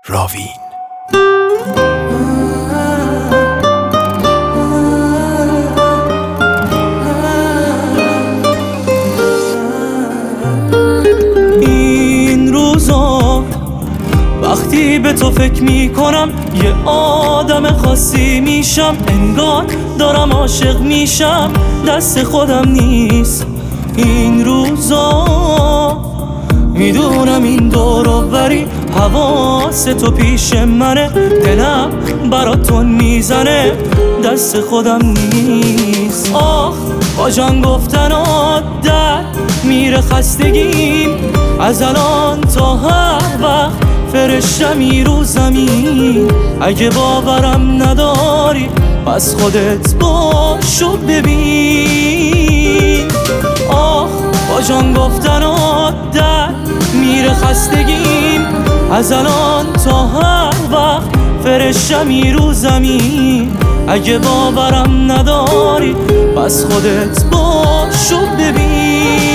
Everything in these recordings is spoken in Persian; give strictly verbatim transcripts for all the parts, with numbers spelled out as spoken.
راوین. این روزا وقتی به تو فکر میکنم یه آدم خاصی میشم، انگار دارم عاشق میشم، دست خودم نیست. این روزا میدونم این دور و بری حواس تو پیش منه، دلم براتون میزنه، دست خودم نیست. آخ با جان گفتنات در میره خستگیم، از الان تا هر وقت فرشتمی رو زمین. اگه باورم نداری پس خودت باشو ببین. آخ با جان گفتنات در میره خستگیم، از الان تا هر وقت فرشتمی رو زمین. اگه باورم نداری پس خودت باشو ببین.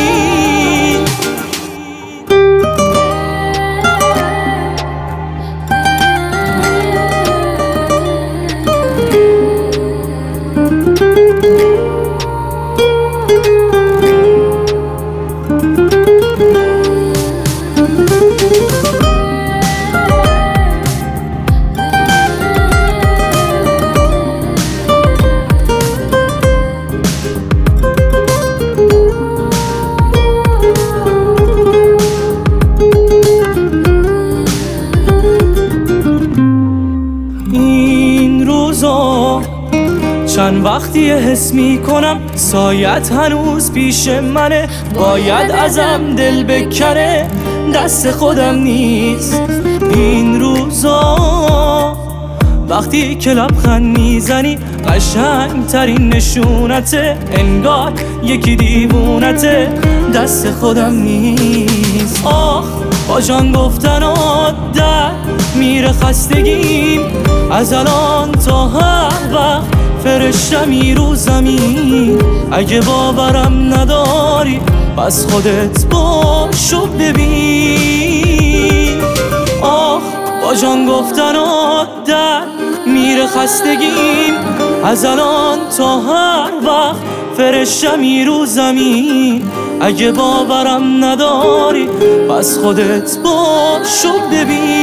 چند وقتی حس میکنم سایت هنوز پیش منه، باید ازم دل بکنه، دست خودم نیست. این روزا وقتی که لبخند میزنی قشنگ ترین نشونته، انگار یکی دیوونته، دست خودم نیست. آخ با جان گفتنات در میره خستگیم، از الان تا هر وقت فرشتمی رو زمین. اگه باورم نداری پس خودت باشو ببین. آخ با جان گفتنات در میره خستگیم، از الان تا هر وقت فرشتمی رو زمین. اگه باورم نداری پس خودت باشو ببین.